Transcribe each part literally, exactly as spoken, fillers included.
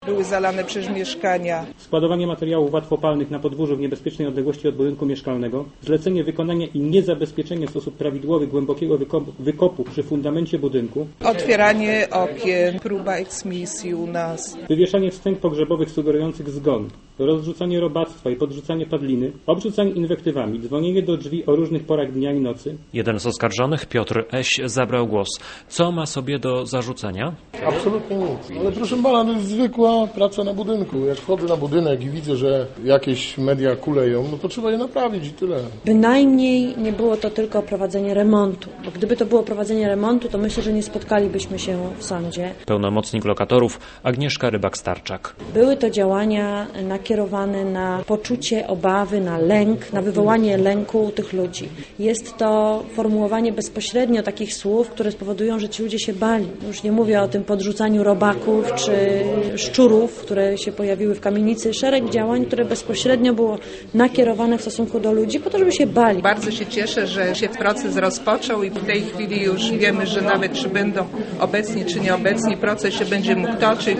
Były zalane przez mieszkania. Składowanie materiałów łatwopalnych na podwórzu w niebezpiecznej odległości od budynku mieszkalnego, zlecenie wykonania i niezabezpieczenie w sposób prawidłowy głębokiego wykopu, wykopu przy fundamencie budynku, Otwieranie okien, próba eksmisji u nas. wywieszanie wstęg pogrzebowych sugerujących zgon, rozrzucanie robactwa i podrzucanie padliny, obrzucanie inwektywami, dzwonienie do drzwi o różnych porach dnia i nocy. Jeden z oskarżonych, Piotr Eś, zabrał głos. Co ma sobie do zarzucenia? Absolutnie nic. Ale proszę pana, to jest zwykła praca na budynku. Jak wchodzę na budynek i widzę, że jakieś media kuleją, no to trzeba je naprawić i tyle. Bynajmniej nie było to tylko prowadzenie remontu, bo gdyby to było prowadzenie remontu, to myślę, że nie spotkalibyśmy się w sądzie. Pełnomocnik lokatorów Agnieszka Rybak-Starczak. Były to działania nakierowane na poczucie obawy, na lęk, na wywołanie lęku u tych ludzi. Jest to formułowanie bezpośrednio takich słów, które spowodują, że ci ludzie się bali. Już nie mówię o tym podrzucaniu robaków czy szczurów, które się pojawiły w kamienicy. Szereg działań, które bezpośrednio było nakierowane w stosunku do ludzi, po to, żeby się bali. Bardzo się cieszę, że się proces rozpoczął i w tej chwili już wiemy, że nawet czy będą obecni, czy nieobecni, proces się będzie mógł toczyć,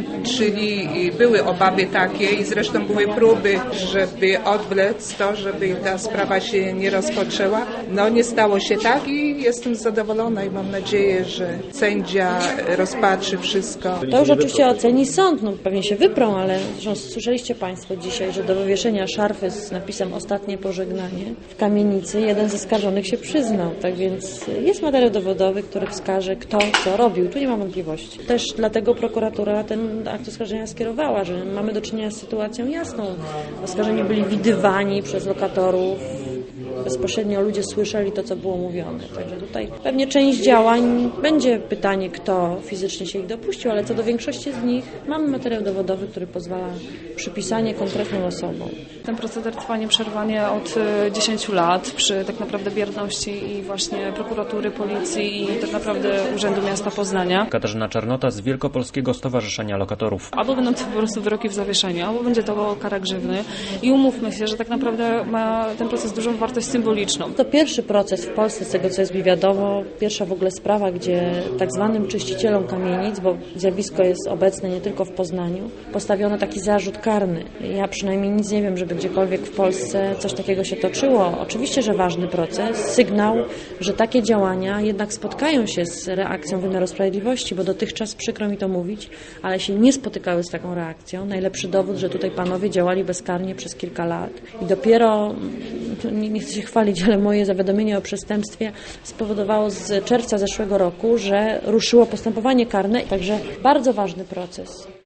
czyli były obawy takie i zresztą były próby, żeby odwlec to, żeby ta sprawa się nie rozpoczęła. No nie stało się tak i jestem zadowolona i mam nadzieję, że sędzia rozpatrzy wszystko. To już oczywiście oceni sąd, no pewnie się wyprą, ale zresztą słyszeliście Państwo dzisiaj, że do wywieszenia szarfy z napisem ostatnie pożegnanie w kamienicy jeden z oskarżonych się przyznał, tak więc jest materiał dowodowy, który wskaże, kto co robił, tu nie ma wątpliwości. Też dlatego prokuratura ten akt oskarżenia skierowała, że mamy do czynienia z sytuacją jasną. Oskarżeni byli widywani przez lokatorów, bezpośrednio ludzie słyszeli to, co było mówione. Także tutaj pewnie część działań będzie pytanie, kto fizycznie się ich dopuścił, ale co do większości z nich mamy materiał dowodowy, który pozwala przypisanie konkretnym osobom. Ten proceder trwa nieprzerwanie od dziesięciu lat przy tak naprawdę bierności i właśnie prokuratury, policji i tak naprawdę Urzędu Miasta Poznania. Katarzyna Czarnota z Wielkopolskiego Stowarzyszenia Lokatorów. Albo będą to po prostu wyroki w zawieszeniu, albo będzie to kara grzywny. I umówmy się, że tak naprawdę ma ten proces dużą wartość symboliczną. To pierwszy proces w Polsce, z tego co jest mi wiadomo, pierwsza w ogóle sprawa, gdzie tak zwanym czyścicielom kamienic, bo zjawisko jest obecne nie tylko w Poznaniu, postawiono taki zarzut karny. Ja przynajmniej nic nie wiem, żeby gdziekolwiek w Polsce coś takiego się toczyło. Oczywiście, że ważny proces, sygnał, że takie działania jednak spotkają się z reakcją wymiaru sprawiedliwości, bo dotychczas, przykro mi to mówić, ale się nie spotykały z taką reakcją. Najlepszy dowód, że tutaj panowie działali bezkarnie przez kilka lat i dopiero, nie, nie chcę się chwalić, ale moje zawiadomienie o przestępstwie spowodowało z czerwca zeszłego roku, że ruszyło postępowanie karne, także bardzo ważny proces.